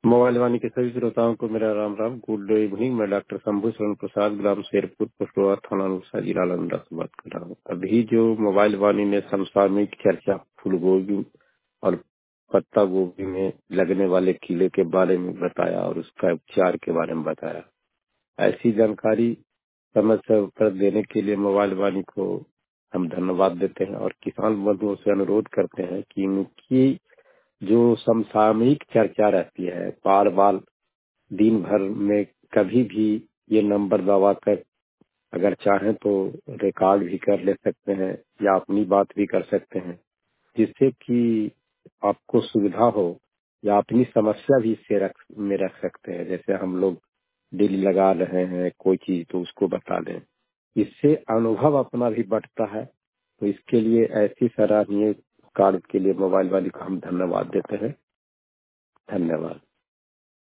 Mobile वाणी के सभी श्रोताओं को मेरा राम राम। Good evening. मैं डॉक्टर शंभू शरण प्रसाद, ग्राम शेरपुर, पोस्टवा, थाना अनुसा, जिला नालंदा से बात कर रहा हूँ। अभी जो मोबाइल वाणी ने समसामयिक चर्चा फूल गोभी और पत्ता गोभी में लगने वाले कीड़े के बारे में बताया और उसका उपचार के बारे में बताया, ऐसी जानकारी समय से पर देने के लिए मोबाइल वाणी को हम धन्यवाद देते हैं और किसान बंधुओं से अनुरोध करते हैं कि इनकी जो समसामयिक चर्चा रहती है, बार बार दिन भर में कभी भी ये नंबर दबाकर अगर चाहें तो रिकॉर्ड भी कर ले सकते हैं या अपनी बात भी कर सकते हैं, जिससे कि आपको सुविधा हो या अपनी समस्या भी इससे रख सकते हैं। जैसे हम लोग डेली लगा रहे हैं कोई चीज तो उसको बता दें, इससे अनुभव अपना भी बढ़ता है। तो इसके लिए ऐसी सराहनीय कार्य के लिए मोबाइल वाले को हम धन्यवाद देते हैं। धन्यवाद।